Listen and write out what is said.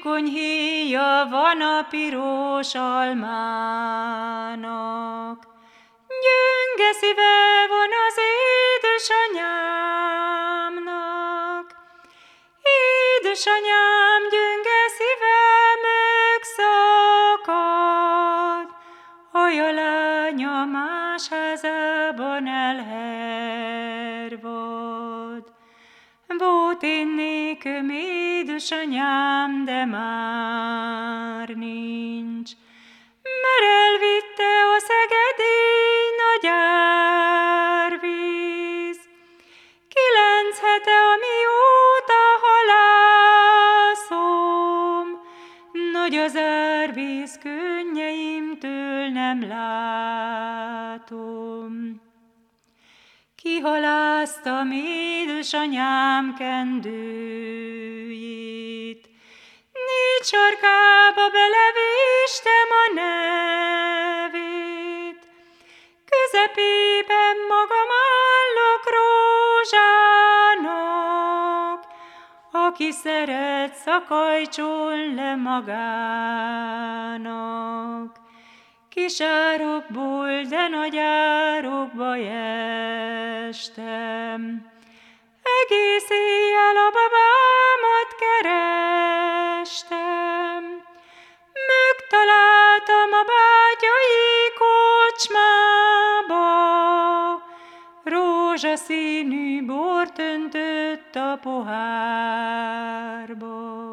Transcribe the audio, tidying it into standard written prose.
Vékony héja van a piros almának, gyönge szíve van az édesanyámnak. Édesanyám gyönge szíve megszakad, a lánya más házában elhervad. Volt én nékem édesanyám, de már nincs, mert elvitte a szegedi nagy árvíz. 9 hete, amióta halászom, nagy az árvíz, könnyeimtől nem látom. Kihaláztam édesanyám kendőjét, 4 sarkába belevéstem a nevét, közepében magam állok rózsának, aki szeret, szakajtson le magának. Kis árokból, de nagy árokba estem, egész éjjel a babámat kerestem. Megtaláltam a bátyai kocsmába, rózsaszínű bort öntött a pohárba.